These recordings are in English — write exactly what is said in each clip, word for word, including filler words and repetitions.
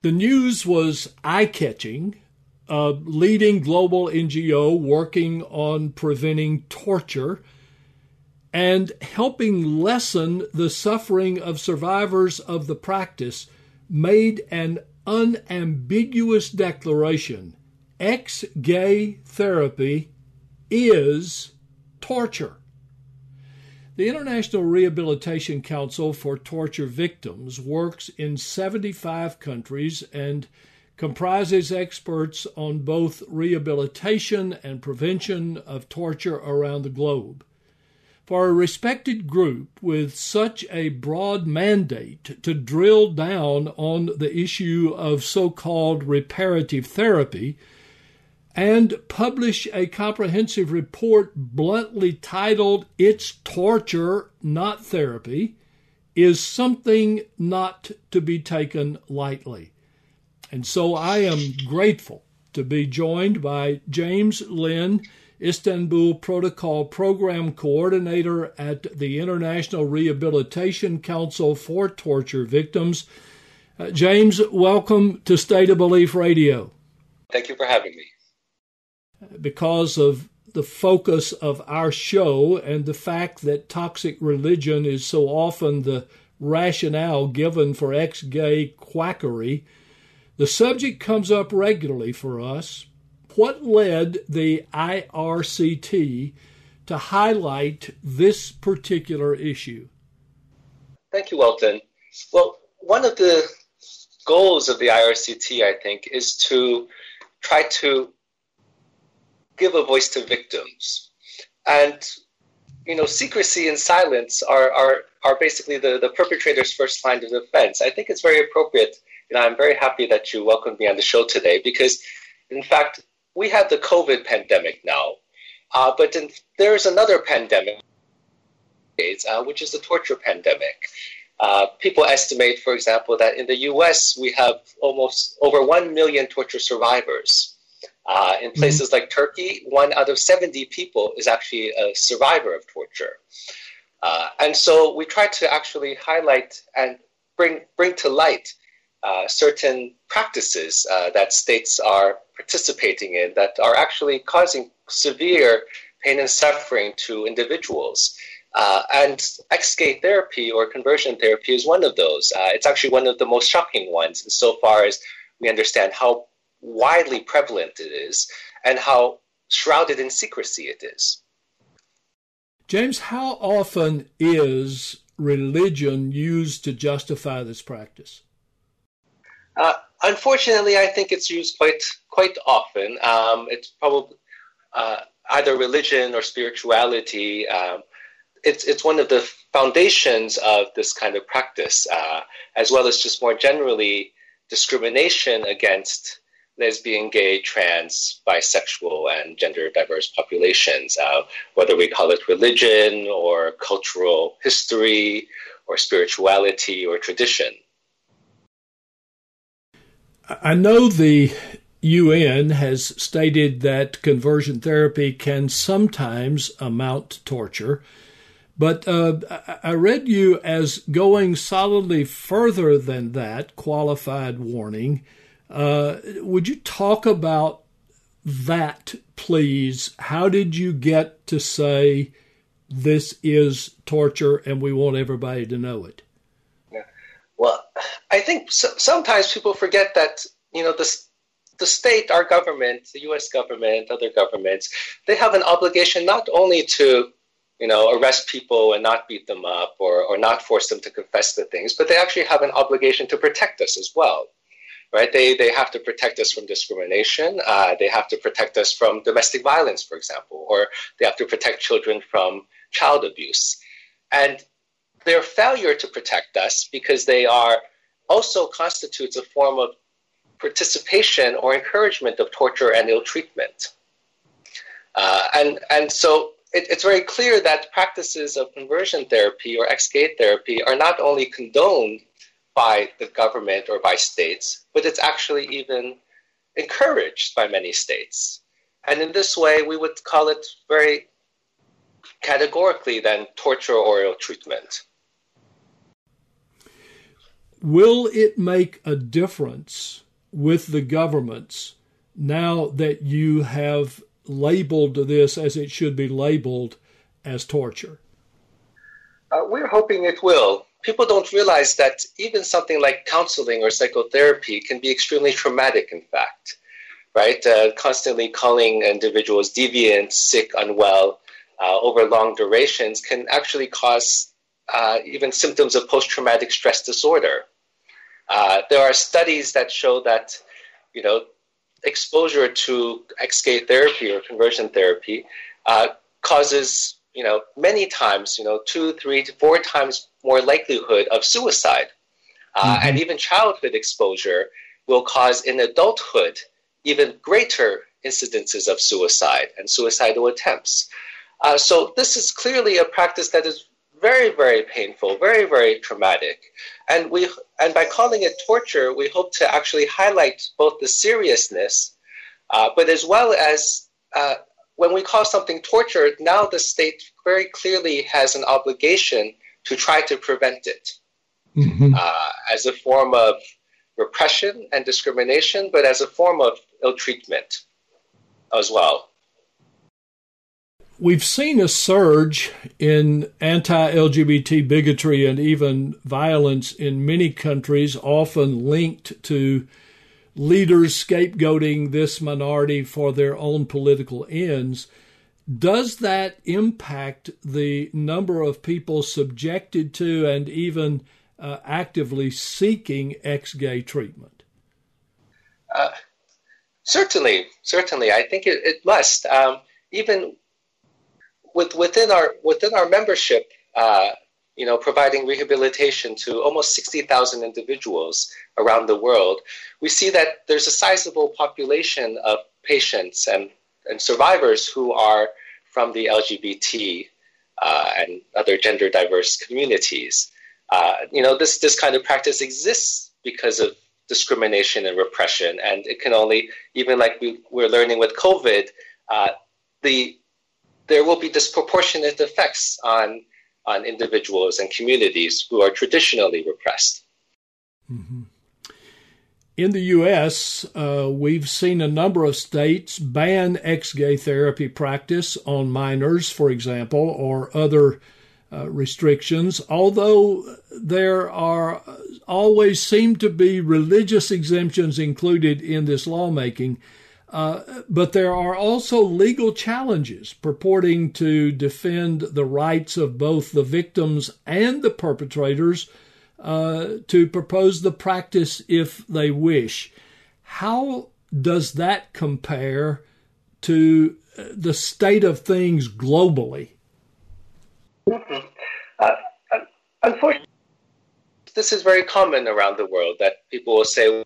The news was eye-catching. A leading global N G O working on preventing torture and helping lessen the suffering of survivors of the practice made an unambiguous declaration. Ex-gay therapy is torture. The International Rehabilitation Council for Torture Victims works in seventy-five countries and comprises experts on both rehabilitation and prevention of torture around the globe. For a respected group with such a broad mandate to drill down on the issue of so-called reparative therapy and publish a comprehensive report bluntly titled "It's Torture, Not Therapy," is something not to be taken lightly. And so I am grateful to be joined by James Lynn, Istanbul Protocol Program Coordinator at the International Rehabilitation Council for Torture Victims. Uh, James, welcome to State of Belief Radio. Thank you for having me. Because of the focus of our show and the fact that toxic religion is so often the rationale given for ex-gay quackery, the subject comes up regularly for us. What led the I R C T to highlight this particular issue? Thank you, Welton. Well, one of the goals of the I R C T, I think, is to try to give a voice to victims. And, you know, secrecy and silence are, are, are basically the, the perpetrator's first line of defense. I think it's very appropriate. And I'm very happy that you welcomed me on the show today because, in fact, we have the COVID pandemic now, uh, but in, there is another pandemic, uh, which is the torture pandemic. Uh, people estimate, for example, that in the U S we have almost over one million torture survivors. Uh, in places mm-hmm. like Turkey, one out of seventy people is actually a survivor of torture. Uh, and so we try to actually highlight and bring bring to light Uh, certain practices uh, that states are participating in that are actually causing severe pain and suffering to individuals. Uh, and ex-gay therapy or conversion therapy is one of those. Uh, it's actually one of the most shocking ones insofar as we understand how widely prevalent it is and how shrouded in secrecy it is. James, how often is religion used to justify this practice? Uh, unfortunately, I think it's used quite quite often. Um, it's probably uh, either religion or spirituality. Um, it's it's one of the foundations of this kind of practice, uh, as well as just more generally discrimination against lesbian, gay, trans, bisexual, and gender diverse populations, uh, whether we call it religion or cultural history or spirituality or tradition. I know the U N has stated that conversion therapy can sometimes amount to torture, but uh, I read you as going solidly further than that, qualified warning. Uh, would you talk about that, please? How did you get to say this is torture and we want everybody to know it? Well, I think so, sometimes people forget that, you know, the, the state, our government, the U S government, other governments, they have an obligation not only to, you know, arrest people and not beat them up or, or not force them to confess the things, but they actually have an obligation to protect us as well, right? They, they have to protect us from discrimination. Uh, they have to protect us from domestic violence, for example, or they have to protect children from child abuse. And their failure to protect us, because they are also constitutes a form of participation or encouragement of torture and ill treatment. Uh, and, and so it, it's very clear that practices of conversion therapy or ex-gay therapy are not only condoned by the government or by states, but it's actually even encouraged by many states. And in this way, we would call it very categorically then torture or ill treatment. will it make a difference with the governments now that you have labeled this as it should be labeled as torture? Uh, we're hoping it will. People don't realize that even something like counseling or psychotherapy can be extremely traumatic, in fact, right? Uh, constantly calling individuals deviant, sick, unwell uh, over long durations can actually cause uh, even symptoms of post-traumatic stress disorder. Uh, there are studies that show that, you know, exposure to ex-gay therapy or conversion therapy uh, causes, you know, many times, you know, two, three to four times more likelihood of suicide. Uh, mm-hmm. And even childhood exposure will cause in adulthood even greater incidences of suicide and suicidal attempts. Uh, so this is clearly a practice that is very, very painful, very, very traumatic. And we, and by calling it torture, we hope to actually highlight both the seriousness, uh, but as well as uh, when we call something torture, now the state very clearly has an obligation to try to prevent it mm-hmm. uh, as a form of repression and discrimination, but as a form of ill treatment as well. We've seen a surge in anti-L G B T bigotry and even violence in many countries, often linked to leaders scapegoating this minority for their own political ends. Does that impact the number of people subjected to and even uh, actively seeking ex-gay treatment? Uh, certainly, certainly. I think it, it must. Um, even with, within our within our membership, uh, you know, providing rehabilitation to almost sixty thousand individuals around the world, we see that there's a sizable population of patients and, and survivors who are from the L G B T uh, and other gender diverse communities. Uh, you know, this, this kind of practice exists because of discrimination and repression, and it can only, even like we, we're learning with COVID, uh, the there will be disproportionate effects on on individuals and communities who are traditionally repressed. Mm-hmm. In the U S, uh, we've seen a number of states ban ex-gay therapy practice on minors, for example, or other uh, restrictions, although there are always seem to be religious exemptions included in this lawmaking. Uh, but there are also legal challenges purporting to defend the rights of both the victims and the perpetrators uh, to propose the practice if they wish. How does that compare to the state of things globally? Mm-hmm. Uh, unfortunately, this is very common around the world, that people will say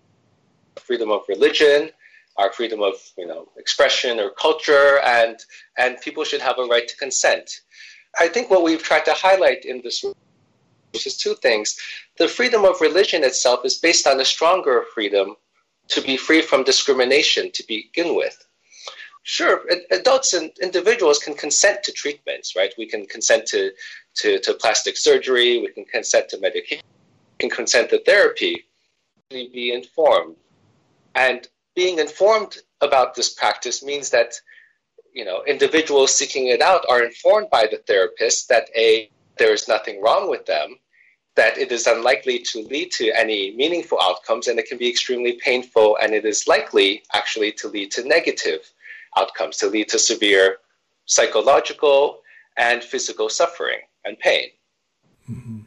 freedom of religion, our freedom of, you know, expression or culture, and and people should have a right to consent. I think what we've tried to highlight in this is two things. The freedom of religion itself is based on a stronger freedom to be free from discrimination to begin with. Sure, adults and individuals can consent to treatments, right? We can consent to, to, to plastic surgery, we can consent to medication, we can consent to therapy, be informed. And being informed about this practice means that, you know, individuals seeking it out are informed by the therapist that A, there is nothing wrong with them, that it is unlikely to lead to any meaningful outcomes, and it can be extremely painful, and it is likely actually to lead to negative outcomes, to lead to severe psychological and physical suffering and pain. Mm-hmm.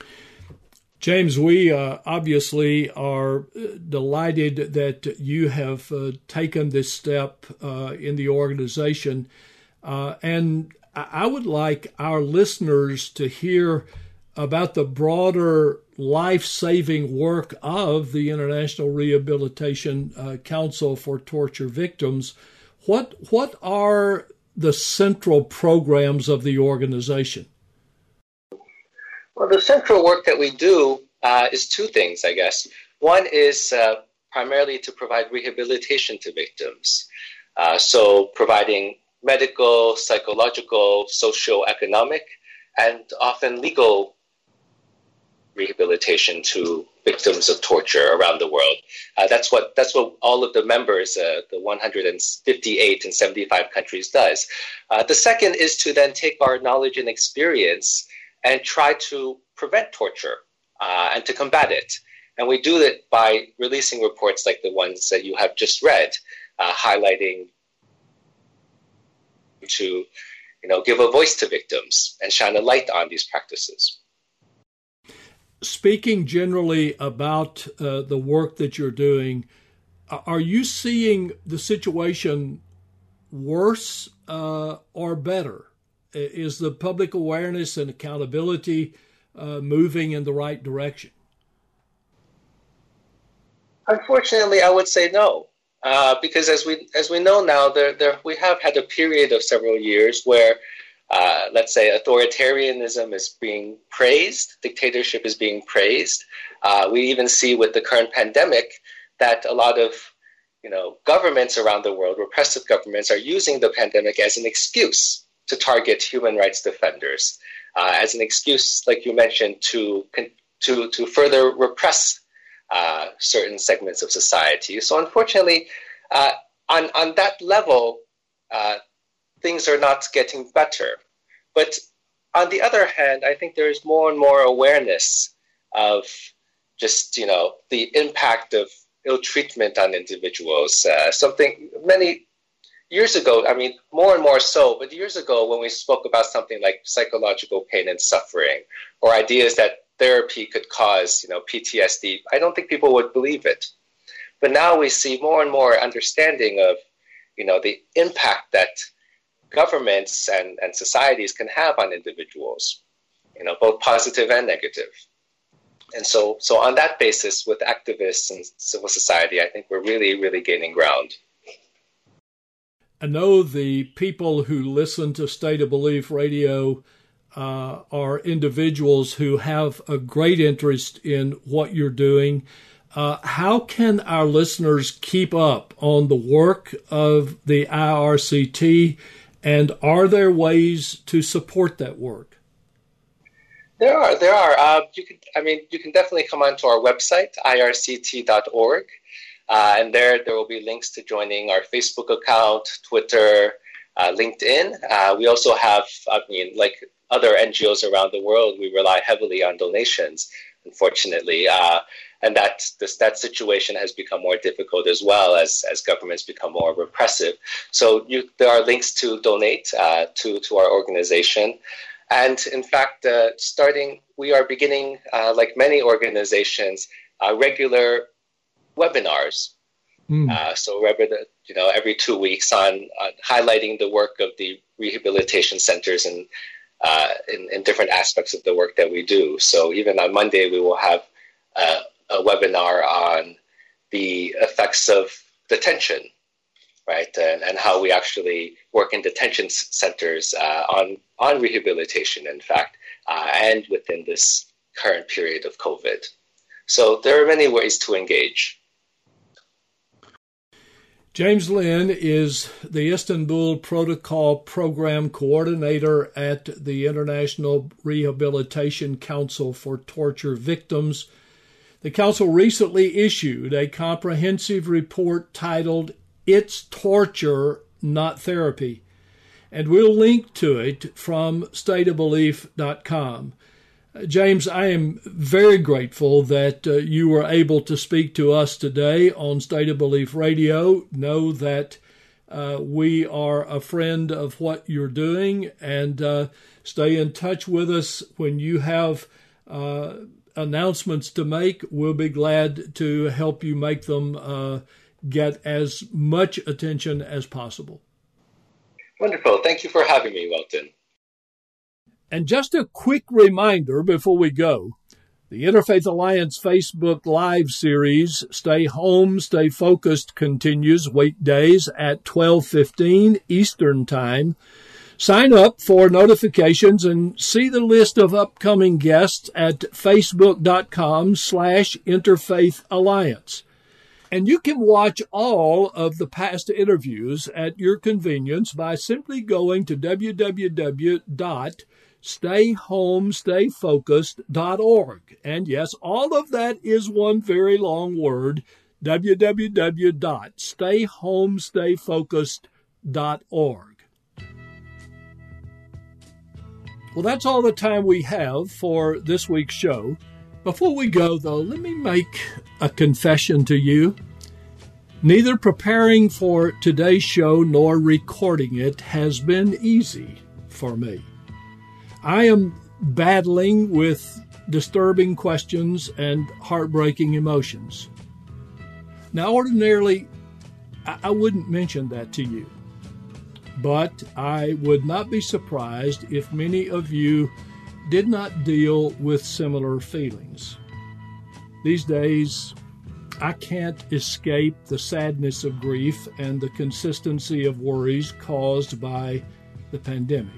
James, we uh, obviously are delighted that you have uh, taken this step uh, in the organization. Uh, and I would like our listeners to hear about the broader life-saving work of the International Rehabilitation uh, Council for Torture Victims. What, what are the central programs of the organization? Well, the central work that we do uh, is two things, I guess. One is uh, primarily to provide rehabilitation to victims. Uh, so providing medical, psychological, socio-economic, and often legal rehabilitation to victims of torture around the world. Uh, that's what that's what all of the members, uh, the one hundred fifty-eight in seventy-five countries, does. Uh, the second is to then take our knowledge and experience and try to prevent torture uh, and to combat it. And we do it by releasing reports like the ones that you have just read, uh, highlighting to, you know, give a voice to victims and shine a light on these practices. Speaking generally about uh, the work that you're doing, are you seeing the situation worse uh, or better? Is the public awareness and accountability uh, moving in the right direction? Unfortunately, I would say no, uh, because as we as we know now, there, there we have had a period of several years where Uh, let's say authoritarianism is being praised, dictatorship is being praised. Uh, we even see with the current pandemic that a lot of, you know, governments around the world, repressive governments, are using the pandemic as an excuse to target human rights defenders, uh, as an excuse, like you mentioned, to to to further repress uh, certain segments of society. So unfortunately, uh, on on that level, uh, things are not getting better. But on the other hand, I think there is more and more awareness of just, you know, the impact of ill treatment on individuals. Uh, something many years ago, I mean, more and more so, but years ago when we spoke about something like psychological pain and suffering, or ideas that therapy could cause, you know, P T S D, I don't think people would believe it. But now we see more and more understanding of, you know, the impact that governments and, and societies can have on individuals, you know, both positive and negative. And so, so on that basis, with activists and civil society, I think we're really, really gaining ground. I know the people who listen to State of Belief Radio uh, are individuals who have a great interest in what you're doing. Uh, how can our listeners keep up on the work of the I R C T? And are there ways to support that work? There are. There are. Uh, you can. I mean, you can definitely come onto our website, I R C T dot org, uh, and there there will be links to joining our Facebook account, Twitter, uh, LinkedIn. Uh, we also have. I mean, like other N G Os around the world, we rely heavily on donations. Unfortunately. Uh, And that this, that situation has become more difficult as well as, as governments become more repressive. So you, there are links to donate uh, to, to our organization. And in fact, uh, starting, we are beginning, uh, like many organizations, uh, regular webinars. Mm. Uh, so you know, every two weeks on uh, highlighting the work of the rehabilitation centers and uh, in, in different aspects of the work that we do. So even on Monday, we will have uh, a webinar on the effects of detention, right, and, and how we actually work in detention centers uh, on, on rehabilitation, in fact, uh, and within this current period of COVID. So there are many ways to engage. James Lin is the Istanbul Protocol Program Coordinator at the International Rehabilitation Council for Torture Victims. The Council recently issued a comprehensive report titled It's Torture, Not Therapy, and we'll link to it from state of belief dot com. Uh, James, I am very grateful that uh, you were able to speak to us today on State of Belief Radio. Know that uh, we are a friend of what you're doing, and uh, stay in touch with us when you have uh, announcements to make. We'll be glad to help you make them uh, get as much attention as possible. Wonderful. Thank you for having me, Welton. And just a quick reminder before we go, the Interfaith Alliance Facebook Live series, Stay Home, Stay Focused, continues weekdays at twelve fifteen Eastern Time. Sign up for notifications and see the list of upcoming guests at facebook.com slash Interfaith Alliance. And you can watch all of the past interviews at your convenience by simply going to w w w dot stay home stay focused dot org. And yes, all of that is one very long word, w w w dot stay home stay focused dot org. Well, that's all the time we have for this week's show. Before we go, though, let me make a confession to you. Neither preparing for today's show nor recording it has been easy for me. I am battling with disturbing questions and heartbreaking emotions. Now, ordinarily, I wouldn't mention that to you, but I would not be surprised if many of you did not deal with similar feelings. These days, I can't escape the sadness of grief and the consistency of worries caused by the pandemic.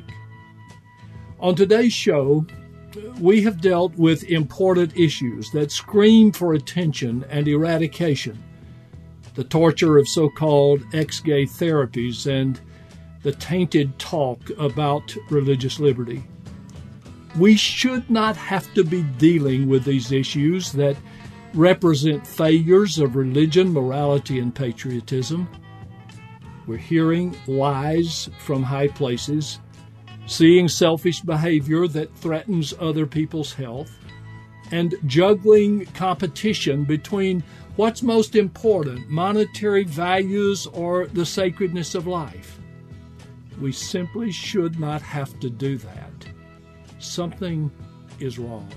On today's show, we have dealt with important issues that scream for attention and eradication. The torture of so-called ex-gay therapies and the tainted talk about religious liberty. We should not have to be dealing with these issues that represent failures of religion, morality, and patriotism. We're hearing lies from high places, seeing selfish behavior that threatens other people's health, and juggling competition between what's most important, monetary values or the sacredness of life. We simply should not have to do that. Something is wrong.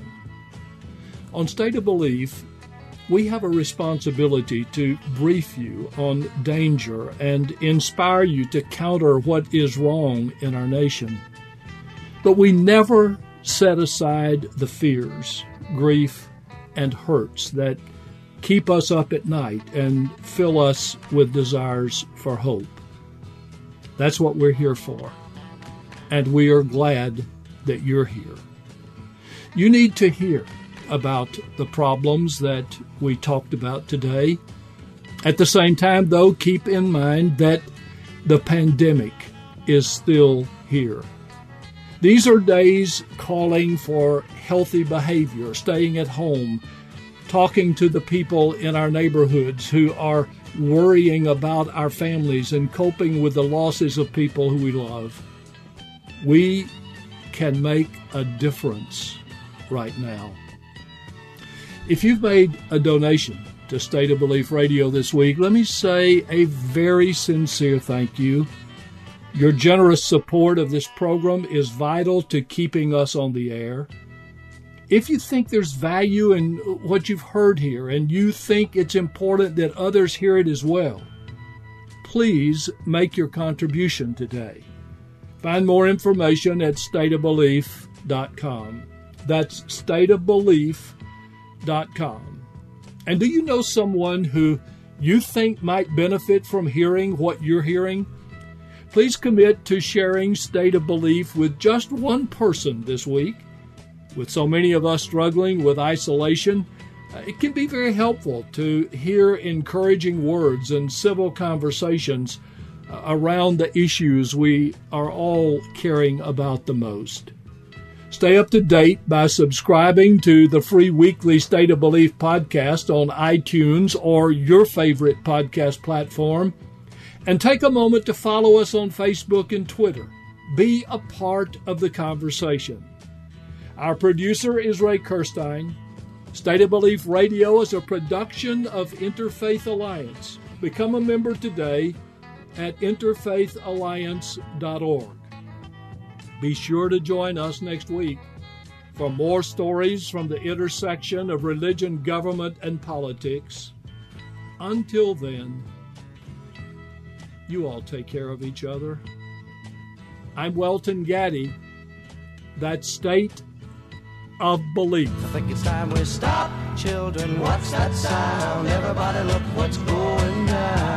On State of Belief, we have a responsibility to brief you on danger and inspire you to counter what is wrong in our nation. But we never set aside the fears, grief, and hurts that keep us up at night and fill us with desires for hope. That's what we're here for, and we are glad that you're here. You need to hear about the problems that we talked about today. At the same time, though, keep in mind that the pandemic is still here. These are days calling for healthy behavior, staying at home, talking to the people in our neighborhoods who are worrying about our families and coping with the losses of people who we love. We can make a difference right now. If you've made a donation to State of Belief Radio this week, let me say a very sincere thank you. Your generous support of this program is vital to keeping us on the air. If you think there's value in what you've heard here and you think it's important that others hear it as well, please make your contribution today. Find more information at state of belief dot com. That's state of belief dot com. And do you know someone who you think might benefit from hearing what you're hearing? Please commit to sharing State of Belief with just one person this week. With so many of us struggling with isolation, it can be very helpful to hear encouraging words and civil conversations around the issues we are all caring about the most. Stay up to date by subscribing to the free weekly State of Belief podcast on iTunes or your favorite podcast platform. And take a moment to follow us on Facebook and Twitter. Be a part of the conversation. Our producer is Ray Kirstein. State of Belief Radio is a production of Interfaith Alliance. Become a member today at interfaith alliance dot org. Be sure to join us next week for more stories from the intersection of religion, government, and politics. Until then, you all take care of each other. I'm Welton Gaddy. That's State of Belief. I think it's time we stop, children. What's that sound? Everybody look what's going down.